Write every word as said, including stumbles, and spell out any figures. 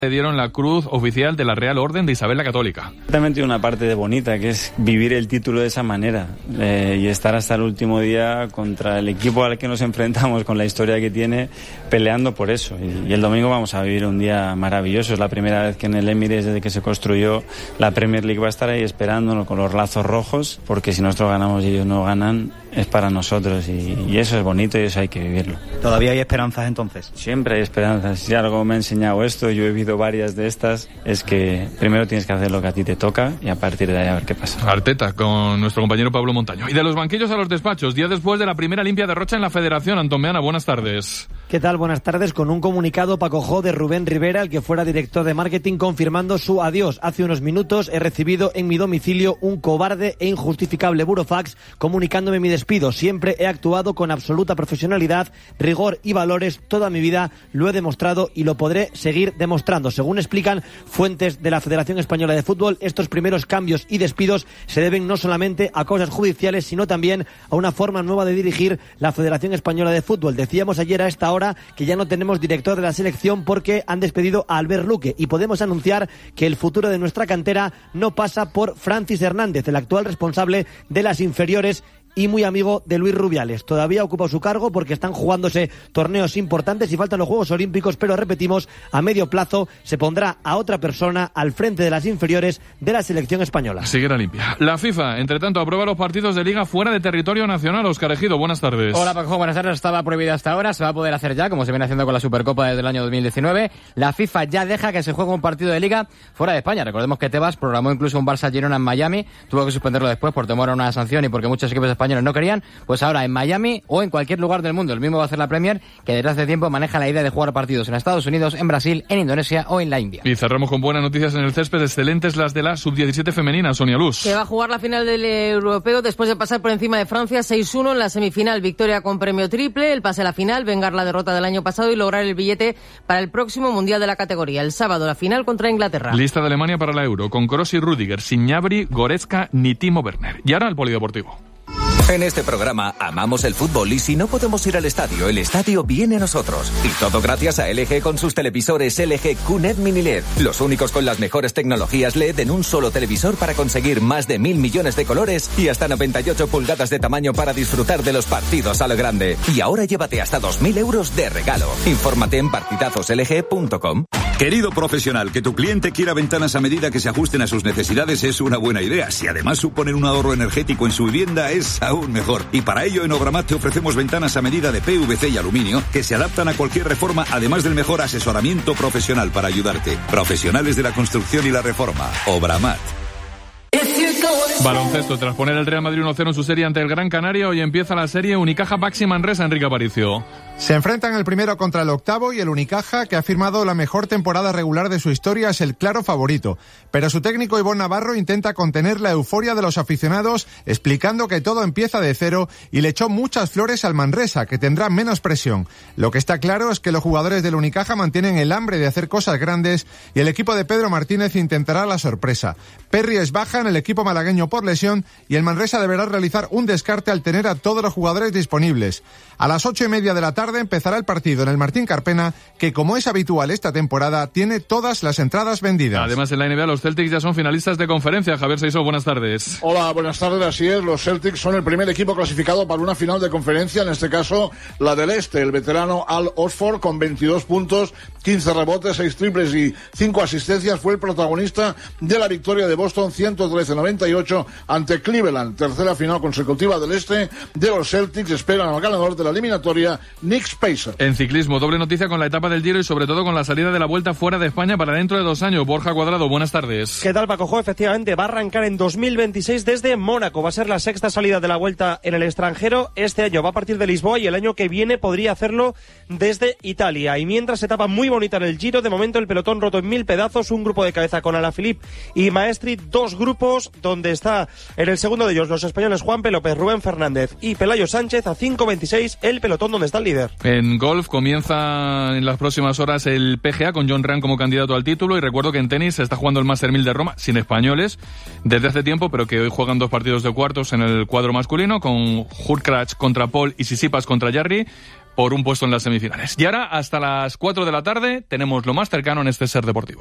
Le dieron la cruz oficial de la Real Orden de Isabel la Católica. También tiene una parte de bonita, que es vivir el título de esa manera eh, y estar hasta el último día contra el equipo al que nos enfrentamos, con la historia que tiene, peleando por eso. Y, y el domingo vamos a vivir un día maravilloso. Es la primera vez que en el Emirates, desde que se construyó la Premier League, va a estar ahí esperándonos con los lazos rojos, porque si nosotros ganamos y ellos no ganan, es para nosotros. Y, y eso es bonito y eso hay que vivirlo. ¿Todavía hay esperanzas entonces? Siempre hay esperanzas. Si algo me ha enseñado esto, yo he vivido varias de estas, es que primero tienes que hacer lo que a ti te toca y a partir de ahí a ver qué pasa. Arteta con nuestro compañero Pablo Montaño. Y de los banquillos a los despachos, día después de la primera limpia derrota en la Federación. Antón Meana, buenas tardes. ¿Qué tal? Buenas tardes. Con un comunicado, Paco Jo, de Rubén Rivera, el que fuera director de marketing, confirmando su adiós. Hace unos minutos he recibido en mi domicilio un cobarde e injustificable burofax comunicándome mi despido. Siempre he actuado con absoluta profesionalidad, rigor y valores. Toda mi vida lo he demostrado y lo podré seguir demostrando. Según explican fuentes de la Federación Española de Fútbol, estos primeros cambios y despidos se deben no solamente a causas judiciales, sino también a una forma nueva de dirigir la Federación Española de Fútbol. Decíamos ayer a esta hora que ya no tenemos director de la selección porque han despedido a Albert Luque, y podemos anunciar que el futuro de nuestra cantera no pasa por Francis Hernández, el actual responsable de las inferiores y muy amigo de Luis Rubiales. Todavía ocupa su cargo porque están jugándose torneos importantes y faltan los Juegos Olímpicos, pero repetimos, a medio plazo se pondrá a otra persona al frente de las inferiores de la selección española. Sigue la limpia. La FIFA, entre tanto, aprueba los partidos de Liga fuera de territorio nacional. Óscar Ejido, buenas tardes. Hola, Paco, buenas tardes. Estaba prohibido hasta ahora, se va a poder hacer ya, como se viene haciendo con la Supercopa desde el año dos mil diecinueve. La FIFA ya deja que se juegue un partido de Liga fuera de España. Recordemos que Tebas programó incluso un Barça-Girona en Miami, tuvo que suspenderlo después por temor a una sanción y porque muchos equipos españoles no querían. Pues ahora en Miami o en cualquier lugar del mundo. El mismo va a hacer la Premier, que desde hace tiempo maneja la idea de jugar partidos en Estados Unidos, en Brasil, en Indonesia o en la India. Y cerramos con buenas noticias en el césped. Excelentes las de la sub diecisiete femenina. Sonia Luz, que va a jugar la final del europeo después de pasar por encima de Francia seis uno en la semifinal. Victoria con premio triple, el pase a la final, vengar la derrota del año pasado y lograr el billete para el próximo mundial de la categoría. El sábado la final contra Inglaterra. Lista de Alemania para la Euro, con Kroos y Rüdiger, sin Gnabry, Goretzka ni Timo Werner. Y ahora el polideportivo. En este programa amamos el fútbol y si no podemos ir al estadio, el estadio viene a nosotros. Y todo gracias a L G con sus televisores L G Q N E D Mini L E D. Los únicos con las mejores tecnologías L E D en un solo televisor para conseguir más de mil millones de colores y hasta noventa y ocho pulgadas de tamaño para disfrutar de los partidos a lo grande. Y ahora llévate hasta dos mil euros de regalo. Infórmate en partidazos L G punto com. Querido profesional, que tu cliente quiera ventanas a medida que se ajusten a sus necesidades es una buena idea. Si además suponen un ahorro energético en su vivienda, es aún mejor. Y para ello en Obramat te ofrecemos ventanas a medida de P V C y aluminio que se adaptan a cualquier reforma, además del mejor asesoramiento profesional para ayudarte. Profesionales de la construcción y la reforma. Obramat. Baloncesto, tras poner el Real Madrid uno cero en su serie ante el Gran Canaria, hoy empieza la serie Unicaja Baxi Manresa. Enrique Aparicio. Se enfrentan el primero contra el octavo y el Unicaja, que ha firmado la mejor temporada regular de su historia, es el claro favorito. Pero su técnico Ivonne Navarro intenta contener la euforia de los aficionados, explicando que todo empieza de cero y le echó muchas flores al Manresa, que tendrá menos presión. Lo que está claro es que los jugadores del Unicaja mantienen el hambre de hacer cosas grandes y el equipo de Pedro Martínez intentará la sorpresa. Perry es baja en el equipo malagueño por lesión y el Manresa deberá realizar un descarte al tener a todos los jugadores disponibles. A las ocho y media de la tarde empezará el partido en el Martín Carpena, que como es habitual esta temporada, tiene todas las entradas vendidas. Además, en la N B A los Celtics ya son finalistas de conferencia. Javier Seiso, buenas tardes. Hola, buenas tardes, así es. Los Celtics son el primer equipo clasificado para una final de conferencia, en este caso la del Este. El veterano Al Horford, con veintidós puntos, quince rebotes, seis triples y cinco asistencias, fue el protagonista de la victoria de Boston ciento trece a noventa y ocho ante Cleveland. Tercera final consecutiva del Este de los Celtics. Esperan al ganador de la eliminatoria, Nick Spacer. En ciclismo, doble noticia con la etapa del Giro y sobre todo con la salida de la Vuelta fuera de España para dentro de dos años. Borja Cuadrado, buenas tardes. ¿Qué tal, Paco Jo? Efectivamente, va a arrancar en dos mil veintiséis desde Mónaco. Va a ser la sexta salida de la Vuelta en el extranjero. Este año va a partir de Lisboa y el año que viene podría hacerlo desde Italia. Y mientras, etapa muy bonita en el Giro, de momento el pelotón roto en mil pedazos, un grupo de cabeza con Alaphilippe y Maestri, dos grupos donde está en el segundo de ellos los españoles Juanpe López, Rubén Fernández y Pelayo Sánchez. A cinco veintiséis el pelotón donde está el líder. En golf comienza en las próximas horas el P G A con John Ram como candidato al título, y recuerdo que en tenis se está jugando el Master mil de Roma sin españoles desde hace tiempo, pero que hoy juegan dos partidos de cuartos en el cuadro masculino con Hurkacz contra Paul y Tsitsipas contra Jarry. por un puesto en las semifinales. Y ahora, hasta las cuatro de la tarde, tenemos lo más cercano en este Ser Deportivo.